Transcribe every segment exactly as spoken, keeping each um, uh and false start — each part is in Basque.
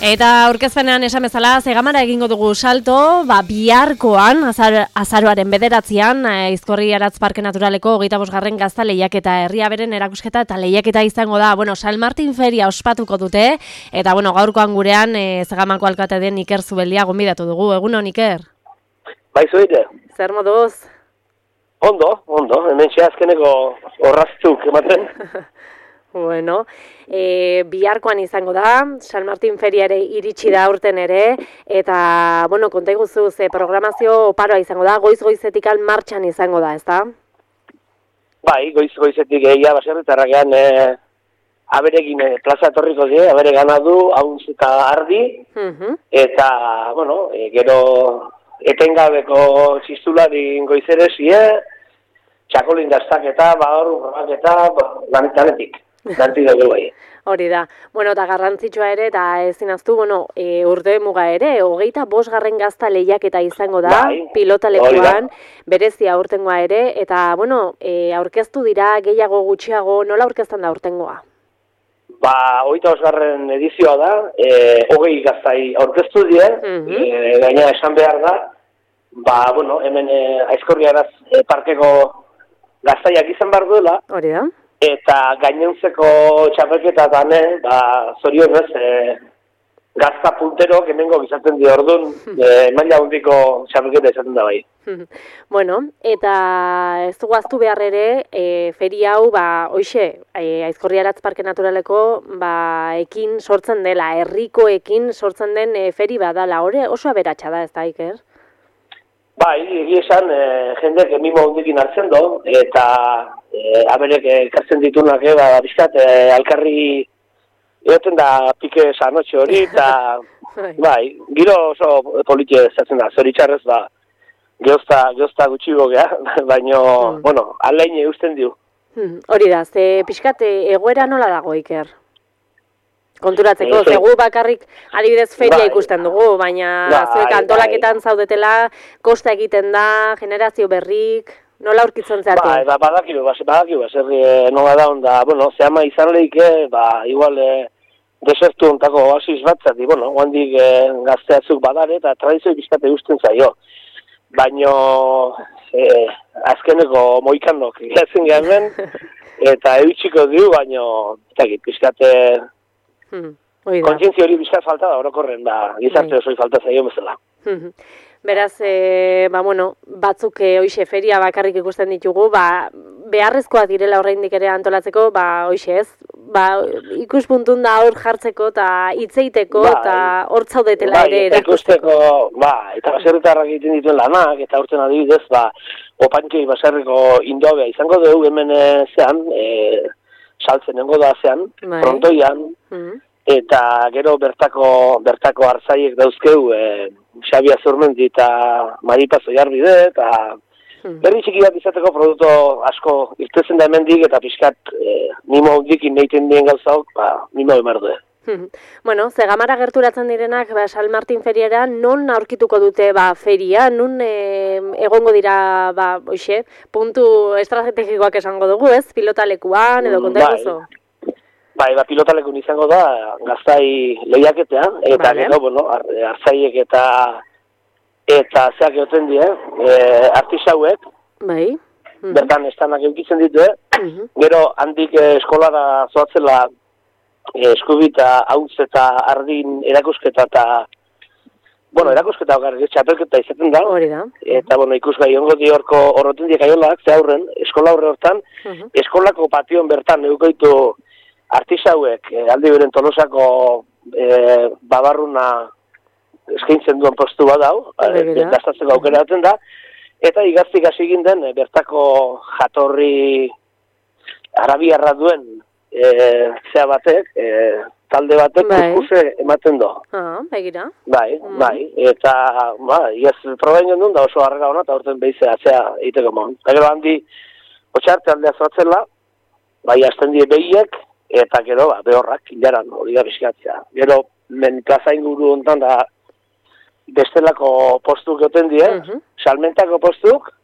Eta aurkezpenean esan bezala, Zegamara egingo dugu salto, ba, biharkoan, azar, azaroaren bederatzean, Aizkorri Aratz Parke Naturaleko hogeita bosgarren gazta lehiaketa, herriaberen erakusketa eta lehiaketa izango da. Bueno, San Martin feria ospatuko dute, eta bueno, gaurkoan gurean e, Zegamako alkate den Iker Zubeldia gonbidatu dugu. Egunon, Iker? Bai, zoide. Zer moduz? Ondo, ondo, hemen azkeneko horraztuk ematen. Bueno, e, biharkoan izango da, San Martin feria ere iritsi da aurten ere, eta, bueno, konta iguzu, ze programazio oparoa izango da, goiz-goizetik martxan izango da, ezta? Bai, goiz-goizetik egia baserritarrakean e, aberegin e, plaza etorriko die, abere ganadu, hauntz eta ardi, uh-huh. eta, bueno, e, gero etengabeko txistulari goizerezie, txakolin daztaketa, baur, urraketa, lanetanetik. Ganti da bai. Hori da. Bueno, eta garrantzitsua ere, eta ezin aztu, bueno, e, urte muga ere, hogeita bosgarren gazta lehiaketa izango da, bai, pilotalekuan, berezia aurtengoa ere, eta, bueno, e, aurkeztu dira gehiago gutxiago, nola aurkeztan da aurtengoa? Ba, hogeita bosgarren edizioa da, e, hogei gaztai aurkeztu die, uh-huh. e, gaina esan behar da, ba, bueno, hemen e, Aizkorri Aratz e, parkeko gaztaiak izan behar duela. Hori da. Eta gainontzeko txapelketa dane, ba, zorionez, e, gazta puntero, hemengo bizaten di orduan, e, maila hundiko txapelketa izaten da bai. Bueno, eta ez dugu aztu behar ere, e, feria hau, ba, hoxe, e, Aizkorri Aratz Parke Naturaleko, ba, ekin sortzen dela, herrikoekin sortzen den e, feri badala, hori oso aberatsa da, ez da, Iker? Bai, egia esan, e, jendeak mimo hundikin hartzen do, eta e, aberek ekartzen ditunak, e, ba, bizkat, e, alkarri egoten da pike sanotxe hori, eta, bai, giro oso politia ezatzen da, zoritxarrez, ba, geozta, geozta gutxigo geha, baina, hmm. bueno, alein eusten diu. Hmm. Hori da, ze pixkat egoera nola dago, Iker? Konturatzeko, e, zegu bakarrik adibidez feria bai. Ikusten dugu, baina bai, zuek antolaketan bai. Zaudetela, kosta egiten da, generazio berrik, nola aurkitzen zehatu? Ba, ba, badakiru, badakiru, zerri e, nola da onda, bueno, zehama izan lehike, ba, igual e, desertu ontako oasis batzat, di, bueno, guandik e, gazteatzuk badare, eta tradizio bizkate guztien zaio. Baina, e, azkeneko moikanok, gazen gehan eta ebitxiko diu, baina, eta bizkate... Hmm, kontzientzia hori bizkat falta da, orokorren, ba, gizarte osoi falta zaio bezala. Beraz, e, ba, bueno, batzuk e, hoxe feria bakarrik ikusten ditugu, ba, beharrezkoa direla oraindik ere antolatzeko, ba, hoxe ez, ba, ikuspuntun da hor jartzeko eta hitzeiteko ba, eta hor zaudetela ba, ere erakusteko. Ba, eta baserritarrak egiten dituen lanak, eta urten adibidez, ba, opantxei baserriko indobea izango dugu hemen zean, e, saltzen nengo da zean, bai. Frontoian, mm-hmm. eta gero bertako bertako hartzaiek dauzkeu, e, Xabi Azurmendi eta Maripazo Jarbide, eta mm-hmm. berri txiki bat izateko produktu asko irtezen da hemendik, eta pixkat e, mimo hundikin neiten dien gauzauk, ba, mimo emardu. Bueno, Zegamara gerturatzen direnak, ba, San Martin feriera, non aurkituko dute ba, feria, non e, egongo dira, ba, oixe, puntu estrategikoak esango dugu, ez? Pilotalekuan, edo konta eguzo? Bai, bai, ba, pilotalekun izango da, gaztai lehiaketean, eta vale. Gero, bueno, hartzaiek eta eta zeak egoten die, e, artisauek, bai. Mm-hmm. Bertan estanak eukitzen ditu, eh? Mm-hmm. Gero, handik eh, eskolara zoatzela, eskubita, hautz eta ardin erakusketa eta, bueno, erakusketa okarrik, txapelketa izaten da. Hori da. Eta, bueno, ikusgai, ongo di horko horroten diek aiolak, ze aurren, eskola horre hortan, uh-huh. eskolako patioan bertan eukoitu artisauek, eh, aldi beren Tolosako eh, babarruna eskaintzen duen postu badau, eh, gaztatzeko aukera daten da, eta igaztik hasi egin den, eh, bertako jatorri arabiarra duen, E, zea batek, e, talde batek bai. Kurkuse ematen do. Ah, begira. Bai, mm. bai, eta, ba, iaz, probain gendun da oso harrega hona, eta horten behize atzea egiteko mon. Eta gero handi, otxarte aldea zoatzela, bai, azten die behiek, eta gero, ba, behorrak, hilaran, hori da bizkatzea. Gero, men plaza inguru ontan da, bestelako postuk goten die, uh-huh. salmentako postuk,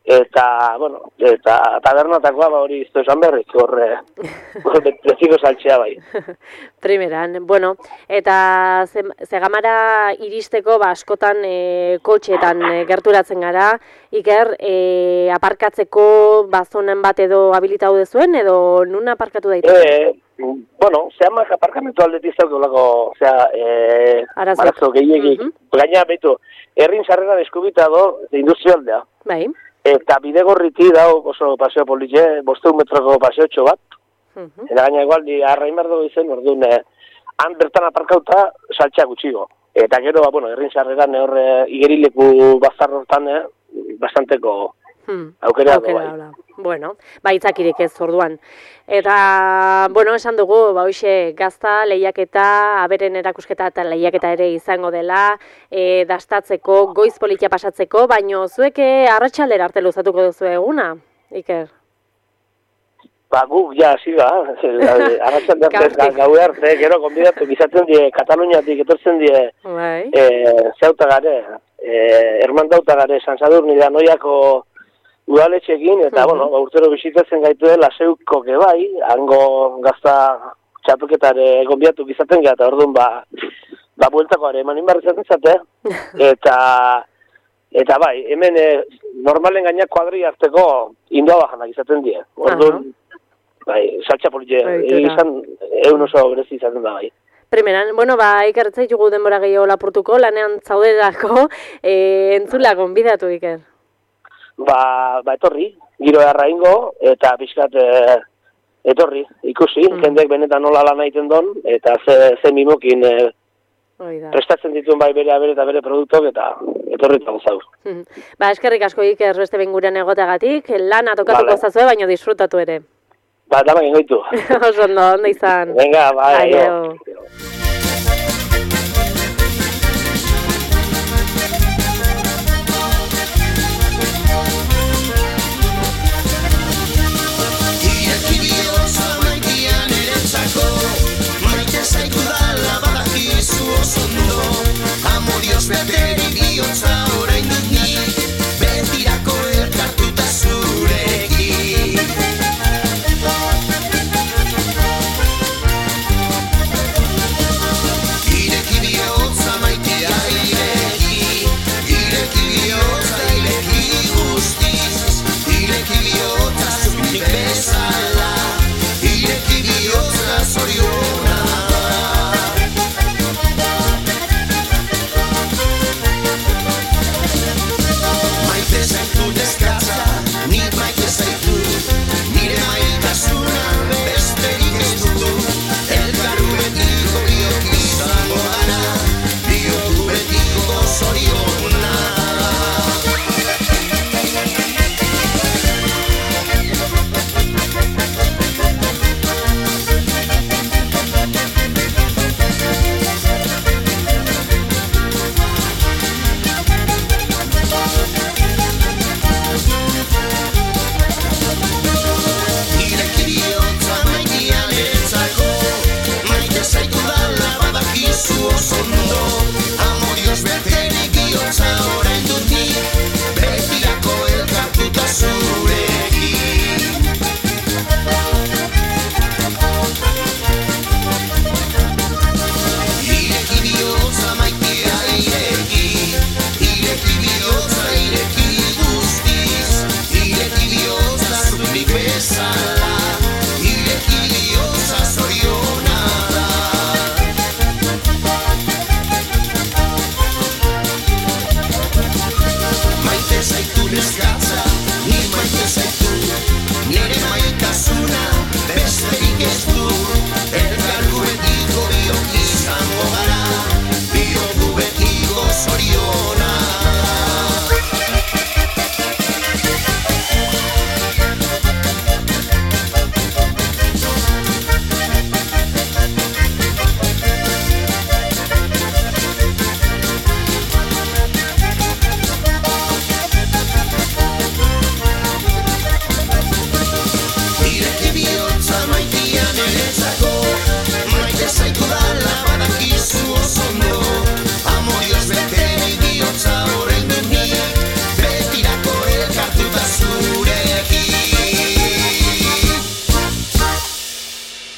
eta, bueno, eta tabernatakoa ba hori izto esan berriz, horre, beziko saltxea bai. Primeran, bueno, eta ze, Zegamara iristeko, ba, askotan e, kotxetan e, gerturatzen gara, Iker, e, aparkatzeko bazonen bat edo habilitatu dezuen, edo nun aparkatu daiteke? E, bueno, zehamak aparkamentu aldetik zaukolako, zera, e, arazo gehiagik, uh -huh. gaina, behitu, herrin sarrera deskubita do, industrialdea. Bai. Eta bidegorriti dau oso paseo politxe, bosteun metroko paseotxo bat. Uh -huh. Eta gaina igual, di arrain behar dugu izen, orduan, eh, han bertan aparkauta saltxea gutxigo. Eta gero, ba, bueno, herrin sarreran horre igerileku bazar hortan, eh, bastanteko hmm. aukera dugu bai. Bueno, baitzakirik ez orduan. Eta, bueno, esan dugu, ba, hoxe, gazta, lehiaketa, aberen erakusketa eta lehiaketa ere izango dela, e, dastatzeko, goiz politia pasatzeko, baino zuek arratsaldera arte luzatuko duzu eguna, Iker? Ba, guk, ja, hasi da, arratsaldera arte, gau arte, gero, konbidatu, gizatzen die, Kataluniatik etortzen die, e, zeutagare, e, ermandautagare, Sansadurni da noiako udaletxekin, eta, uh -huh. bueno, urtero bizitatzen gaitu dela zeuko bai, hango gazta txapelketare gonbiatu gizaten gara, eta orduan, ba, ba, bueltakoare eman inbarrizatzen zate, eta, eta bai, hemen e, normalen gainak kuadri harteko indoa bajanak izaten die. Orduan, uh -huh. bai, saltxa politxe, izan, egun oso berezi izaten da bai. Primeran, bueno, ba, Iker, zaitugu denbora gehiago lapurtuko, lanean zauderako, e, entzula gonbidatu, Iker. Ba, ba etorri, giro erraingo, eta pixkat e, etorri, ikusi, mm. jendek benetan nola lan egiten don, eta ze, ze mimokin e, prestatzen dituen bai bere abere eta bere produktok, eta etorri eta gozau. Mm. Ba, eskerrik asko Iker beste benguren egoteagatik, lana tokatuko vale. Zazue, baino disfrutatu ere. Ba, dama gengoitu. Oso ondo, ondo izan. Venga, bai. Aio.